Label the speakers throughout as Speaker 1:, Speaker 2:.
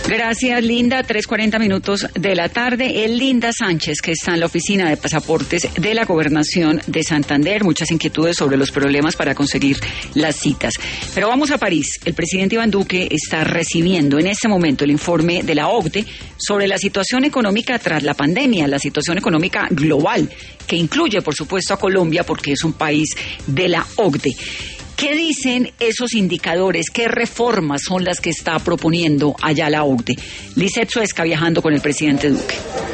Speaker 1: Gracias, Linda. 3:40 de la tarde. Es Linda Sánchez, que está en la oficina de pasaportes de la Gobernación de Santander. Muchas inquietudes sobre los problemas para conseguir las citas. Pero vamos a París. El presidente Iván Duque está recibiendo en este momento el informe de la OCDE sobre la situación económica tras la pandemia, la situación económica global, que incluye, por supuesto, a Colombia, porque es un país de la OCDE. ¿Qué dicen esos indicadores? ¿Qué reformas son las que está proponiendo allá la OCDE? Lizeth Suezca viajando con el presidente Duque.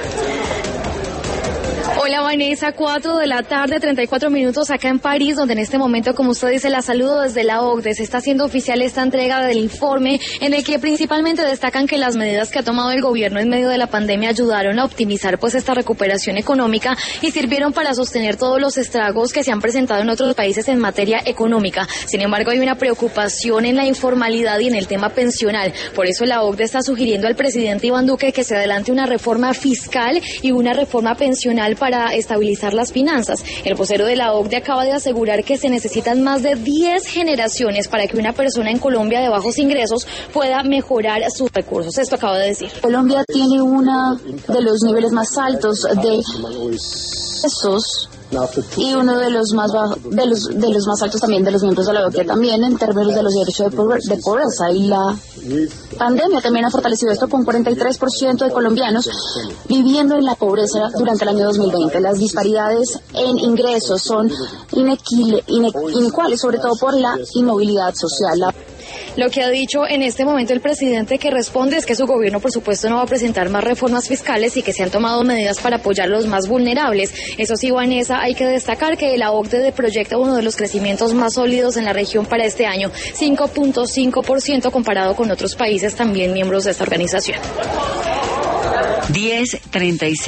Speaker 2: Hola Vanessa, 4 de la tarde, 34 minutos acá en París, donde en este momento, como usted dice, la saludo desde la OCDE. Se está haciendo oficial esta entrega del informe en el que principalmente destacan que las medidas que ha tomado el gobierno en medio de la pandemia ayudaron a optimizar pues esta recuperación económica y sirvieron para sostener todos los estragos que se han presentado en otros países en materia económica. Sin embargo, hay una preocupación en la informalidad y en el tema pensional. Por eso la OCDE está sugiriendo al presidente Iván Duque que se adelante una reforma fiscal y una reforma pensional para estabilizar las finanzas. El vocero de la OCDE acaba de asegurar que se necesitan más de 10 generaciones para que una persona en Colombia de bajos ingresos pueda mejorar sus recursos. Esto acaba de decir.
Speaker 3: Colombia tiene uno de los niveles más altos de ingresos y uno de los más bajos, de los más altos también de los miembros de la OCDE, también en términos de los derechos de pobreza, y la pandemia también ha fortalecido esto, con 43% de colombianos viviendo en la pobreza durante el año 2020. Las disparidades en ingresos son inecuales, sobre todo por la inmovilidad social.
Speaker 2: Lo que ha dicho en este momento el presidente que responde es que su gobierno, por supuesto, no va a presentar más reformas fiscales y que se han tomado medidas para apoyar a los más vulnerables. Eso sí, Vanessa, hay que destacar que la OCDE proyecta uno de los crecimientos más sólidos en la región para este año, 5.5% comparado con otros países también miembros de esta organización.
Speaker 1: 10:36